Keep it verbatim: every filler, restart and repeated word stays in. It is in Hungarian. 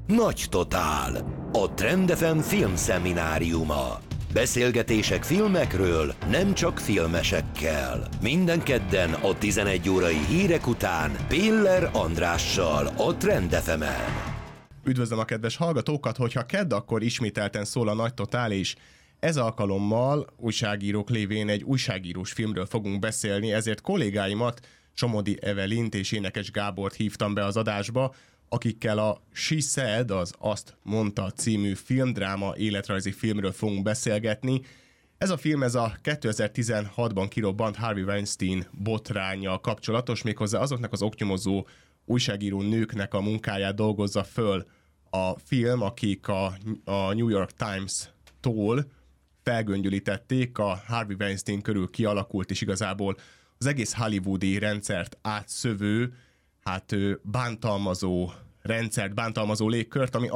Nagy Totál. A Trend ef em filmszemináriuma. Beszélgetések filmekről, nem csak filmesekkel. Minden kedden a tizenegy órai hírek után Piller Andrással a Trend ef emen. Üdvözlöm a kedves hallgatókat, hogyha kedd, akkor ismételten szól a Nagy Totál, és ez alkalommal újságírók lévén egy újságírós filmről fogunk beszélni, ezért kollégáimat, Somodi Evelint és Énekes Gábort hívtam be az adásba, akikkel a She Said, az Azt mondta című filmdráma életrajzi filmről fogunk beszélgetni. Ez a film ez a kétezer-tizenhatban kirobbant Harvey Weinstein botránnyal kapcsolatos, méghozzá azoknak az oknyomozó újságíró nőknek a munkáját dolgozza föl a film, akik a, a New York Times-tól felgöngyölítették a Harvey Weinstein körül kialakult és igazából az egész hollywoodi rendszert átszövő, hát bántalmazó rendszert, bántalmazó légkört, ami